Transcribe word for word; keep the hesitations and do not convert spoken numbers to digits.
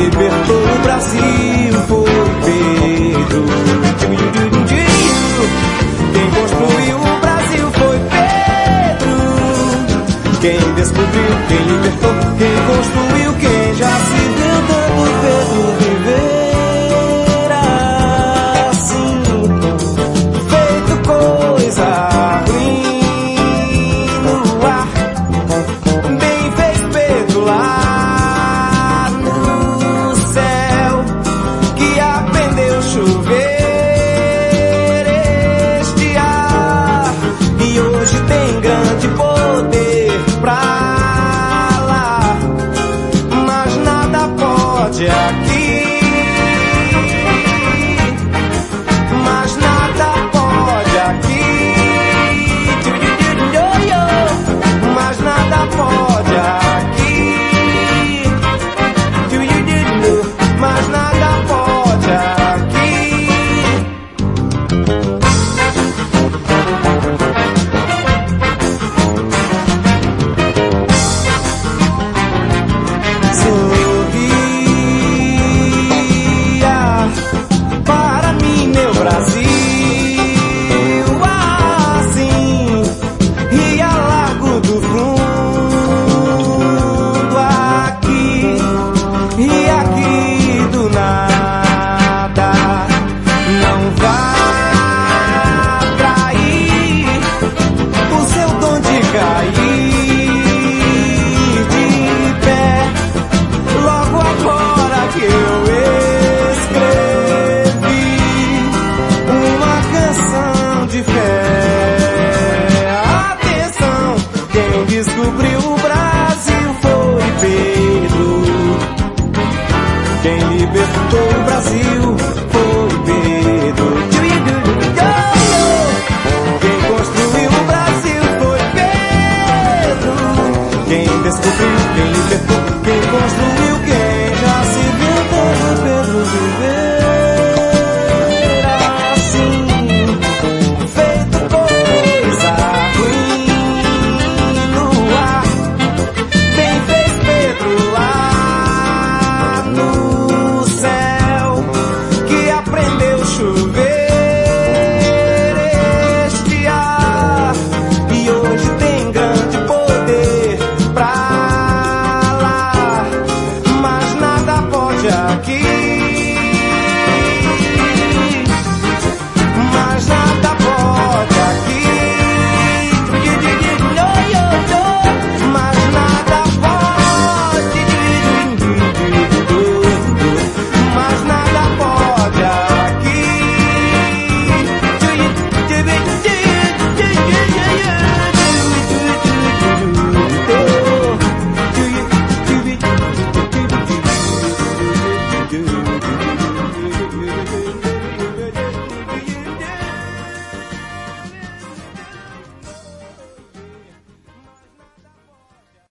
libertou o Brasil foi Pedro. Quem construiu o Brasil foi Pedro. Quem descobriu, quem libertou, quem construiu, quem já se deu tanto Pedro viver assim, feito coisa ruim no ar. Bem fez Pedro lá no céu, que aprendeu a chover este ar, e hoje tem grande poder pra lá, mas nada pode aqui, mas nada pode aqui, mas nada pode aqui, mas nada pode aqui. Sorria para mim, meu Brasil, assim, Ria Largo do Fundo, aqui, e aqui do nada. Não vá trair o seu dom de cair de pé, logo agora que eu escrevi uma canção de fé. Atenção, quem descobriu o Brasil foi Pedro. Quem libertou o Brasil foi Pedro. Quem construiu o Brasil foi Pedro. Quem descobriu, quem libertou, quem construiu, quem já se viu tanto Pedro viver assim, feito coisa ruim no ar. Bem fez Pedro lá no céu, que aprendeu a chover este ar, e hoje tem grande poder pra lá, mas nada pode aqui, mas nada pode aqui, mas nada pode, mas nada pode aqui. Do you